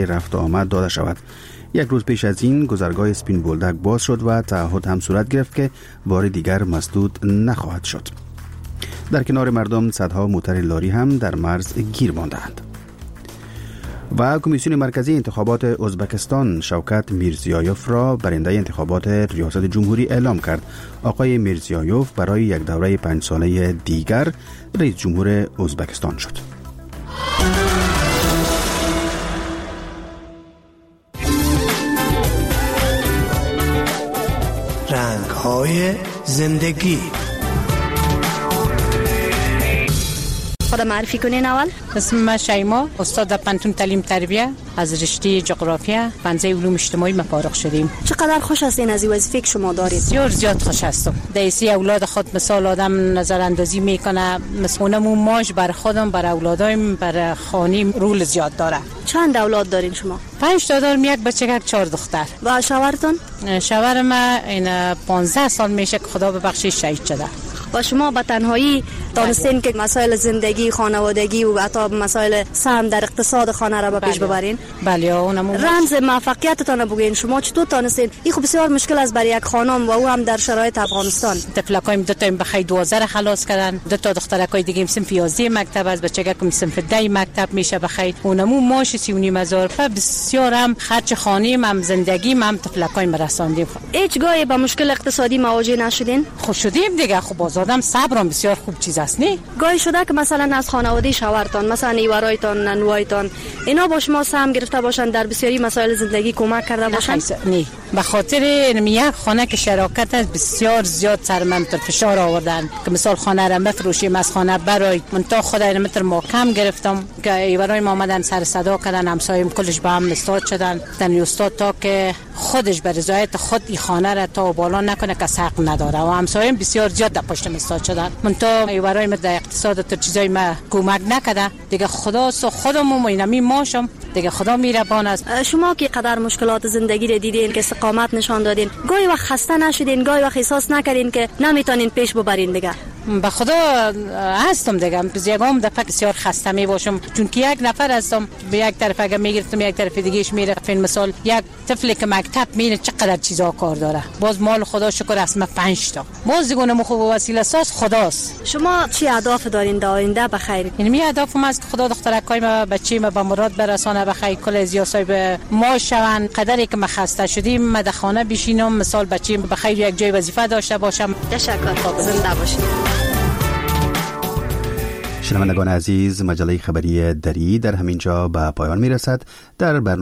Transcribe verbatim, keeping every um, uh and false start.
رفت و آمد داده شود. یک روز پیش از این گذرگاه اسپین بولدک باز شد و تعهد هم صورت گرفت که بار دیگر مسدود نخواهد شد. در کنار مردم صدها موتر لاری هم در مرز گیر ماندند. و کمیسیون مرکزی انتخابات ازبکستان شوکت میرزیایوف را برنده انتخابات ریاست جمهوری اعلام کرد. آقای میرزیایوف برای یک دوره پنج ساله دیگر رئیس جمهور ازبکستان شد. رنگ‌های زندگی. خدا معرفی کنین اول. اسم من شیما، استاد در پنتون تعلیم تربیه، از رشته جغرافیا پنجه علوم اجتماعی فارغ شدیم. چقدر خوش هستین از این وظیفه که شما دارید؟ بسیار زیاد خوش هستم. دیسی اولاد خود مثال آدم نظر اندازی میکنه، مسئولمون ماش بر خودم، بر اولادایم، بر خانیم رول زیاد داره. چند اولاد دارین شما؟ پنج تا دارم، یک بچه یک چهار دختر. و شوهرتون؟ شوهر من این پانزده سال میشه که خدا ببخشه شهید شده. و شما به تنهایی دانستین که مسائل زندگی، خانوادگی و حتی مسائل سهم در اقتصاد خانه را به پیش ببرین؟ بله. اونم رمز موفقیتتان بگین. شما چطور تانستین؟ این خب بسیار مشکل است برای یک خانم و او هم در شرایط افغانستان. طفلکایم دو تا بخیر دوازده خلاص کردن، دو تا دخترکای دیگه صنف یازده مکتب از بچگکم صنف ده مکتب میشه بخیر. اونمو ماش سی و نیم هزار. بسیار هم خرج خانه هم زندگی هم طفلکایم رساندیم. هیچ گاهی با مشکل اقتصادی مواجه نشدین؟ خب شدیم دیگه. خب آدم صبرم بسیار خوب چیز است نه. گاهی شده که مثلا از خانواده شوهرتان، مثلا ایورایتان، ننوایتان، اینا با شما سهم گرفته باشن در بسیاری مسائل زندگی کمک کرده باشن؟ نه. به خاطر یک خانه که شراکت است بسیار زیاد سر من فشار آوردن که مثال خانه را بفروشیم، از خانه برای من تا خدای متر ما کم گرفتم که ایورای ما آمدن سر صدا کردن، همسایم کلش به هم استاد شدن. دن استاد تا که خودش به رضایت خود این خانه را تا بالا نکنه که حق نداره و همسایم بسیار زیاد در پشت استاد شدن. من تا ایورای ما در اقتصاد تا چیزای ما کمک نکرده دیگه. خدا سو خودمون اینمی ماشم دیگه. خدا میربان است. شما که قدر مشکلات زندگی رو دیدین که استقامت نشان دادین، گاهی وقت خسته نشدین؟ گاهی وقت احساس نکردین که نمیتونین پیش ببرین دیگه؟ به خدا هستم دیگه. یکم دفعه بسیار خسته می باشم چون که یک نفر هستم. به یک طرف اگه میگرفتم یک طرف دیگهش میرفتم. مثال یک طفلی که مکتب میره چقدر چیزا کار داره، باز مال خدا شکر است ما پنج تا باز دیگه مخ و وسیله ساز خداست. شما چی اهداف دارین در آینده بخیر؟ یعنی می اهدافم است که خدا دخترکای ما بچی ما به مراد برسانه بخیر. کل از یا صاحب ما شوند. قدری که ما خسته شدیم ما در خانه بشینم، مثال بچی بخیر یک جای وظیفه داشته باشم. تشکر. زنده باشید. شنوندگان عزیز، مجله خبری دری در همینجا به پایان میرسد. در